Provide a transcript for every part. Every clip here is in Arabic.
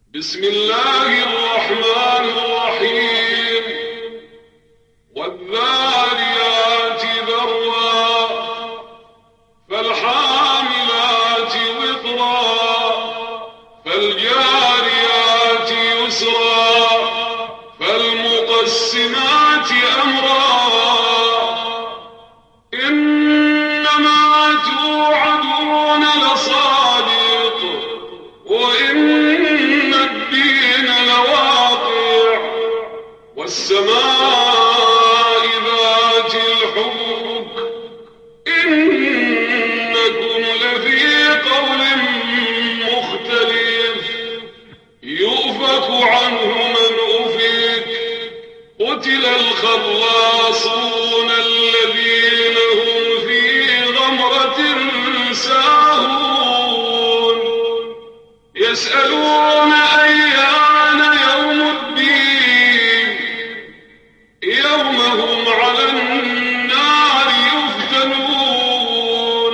بسم الله الرحمن الرحيم. والذاريات ذروا فالحاملات وقرا فالجاريات يسرا فالمقسمات أمرا إنما توعدون لصادق وإن الدين لواقع والسماء ذات الحبك إنكم لفي قول مختلف يؤفك عنه من أفك قتل الخراصون الذين هم في غمرة ساهون يسألون أيان يوم الدين يوم هم على النار يفتنون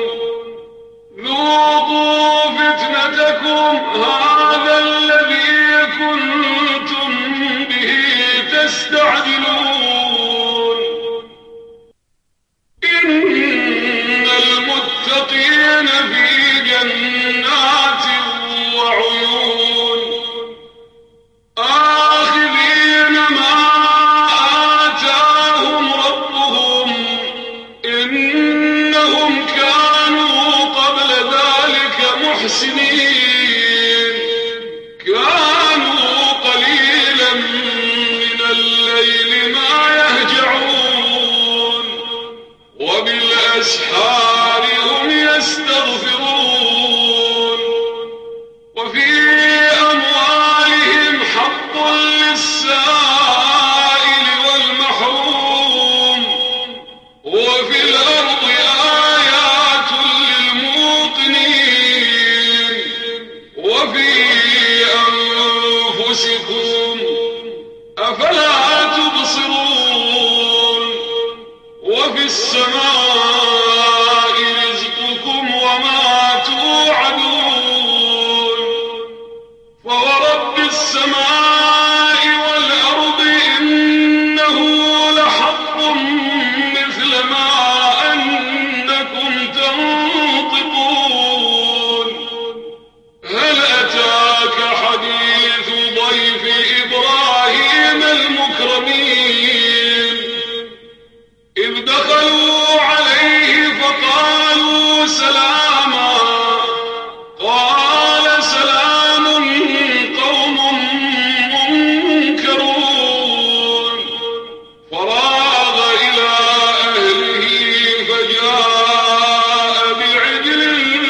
ذوقوا فتنتكم هذا الذي كنتم به تستعجلون إن المتقين في جنات وعيون آخذين ما آتاهم ربهم إنهم كانوا قبل ذلك محسنين كانوا قليلا من الليل ما يهجعون وبالأسحار هم يستغفرون وفي أموالهم حق للسائل والمحروم وفي الأرض آيات للموقنين وفي أنفسكم أفلا تبصرون وفي السماء رزقكم وما توعدون فورب السماء والأرض إنه لحق مثل ما أنكم تنطقون هل أتاك حديث ضيف إبراهيم المكرمين إذ دخلوا عليه فقالوا سلاما قال سلام قوم منكرون فراغ إلى أهله فجاء بعجل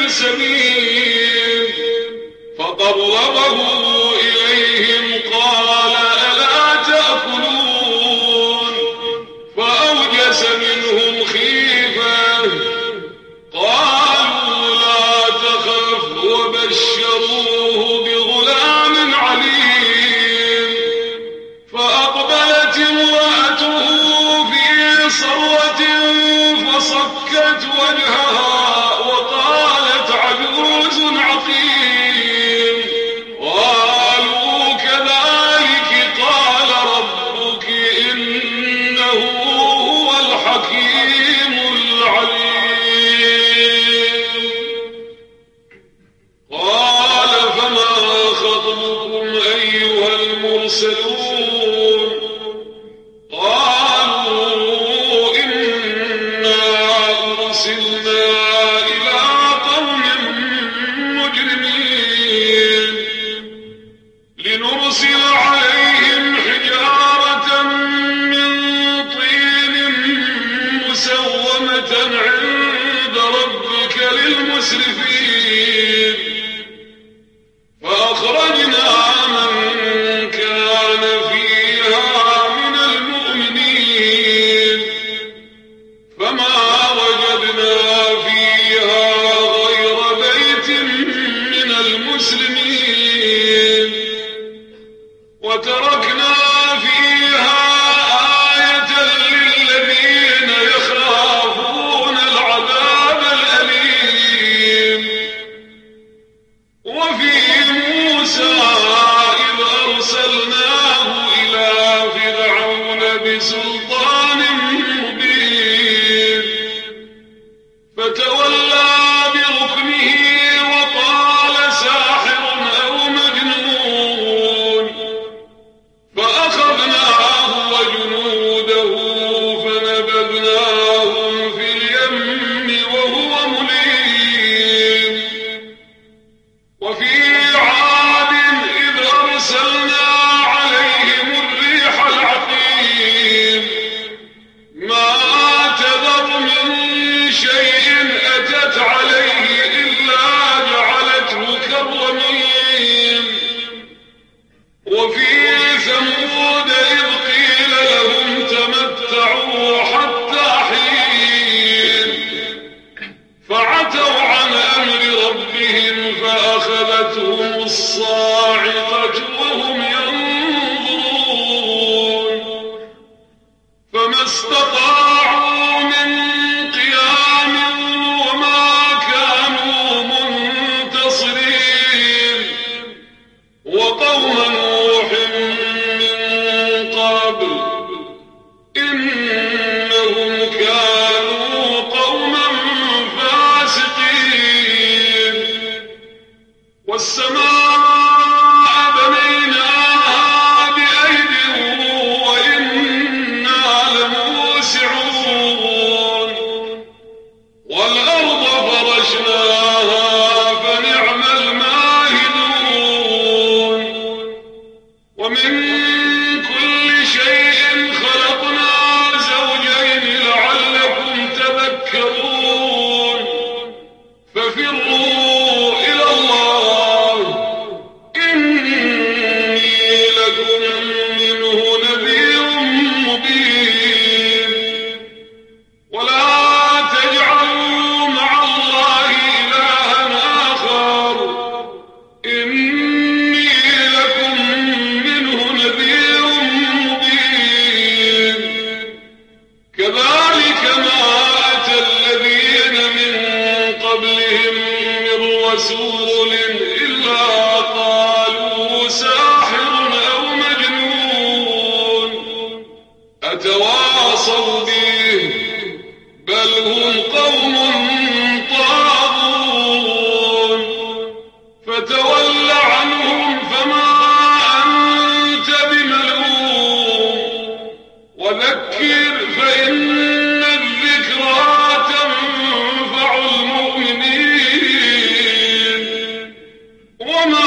سمين فقربه إليهم قال ألا تأكلون فأوجس منهم خيفة قالوا لا تخف وبشروه بغلام عليم فأقبلت امرأته في صرة فصكت وجهها وقالت عجوز عقيم قالوا كذلك قال ربك إنه هو الحكيم العليم قال فما خطبكم أيها المرسلون قالوا إنا أرسلنا إلى قوم مجرمين لنرسل عليهم حجارة من طين مسومة عند ربك للمسرفين فأخرجنا من كان فيها من المؤمنين فما وجدنا فيها غير بيت من المسلمين وتركنا فيها آية للذين يخافون العذاب الأليم وفي موسى وفي عاد إذ أرسلنا عليهم الريح العقيم ما تذر من شيء أتت عليه إلا جعلته كالرميم وفي ثمود إذ قيل لهم تمتعوا حتى حين فعتوا عن أمر ربهم فأخذتهم الصاعقة وهم ينظرون فما استطاعوا من قيام وما كانوا منتصرين وقوم نوح من قبل إنهم كانوا قوما فاسقين والسماء بنيناها بأيد وإنا لموسعون والأرض فرشناها فنعم الماهدون ومن كل شيء خلقنا زوجين لعلكم تذكرون ففروا إلى الله إني لكم منه نذير مبين ولا تجعلوا مع الله إلها آخر إني لكم منه نذير مبين كذلك ما أتى الذين من قبلهم من رسول إلا قالوا ساحر أو مجنون أتواصوا به بل هم قوم طاغون فتول عنهم فما أنت بملوم وذكر فإن الذكرى تنفع المؤمنين وما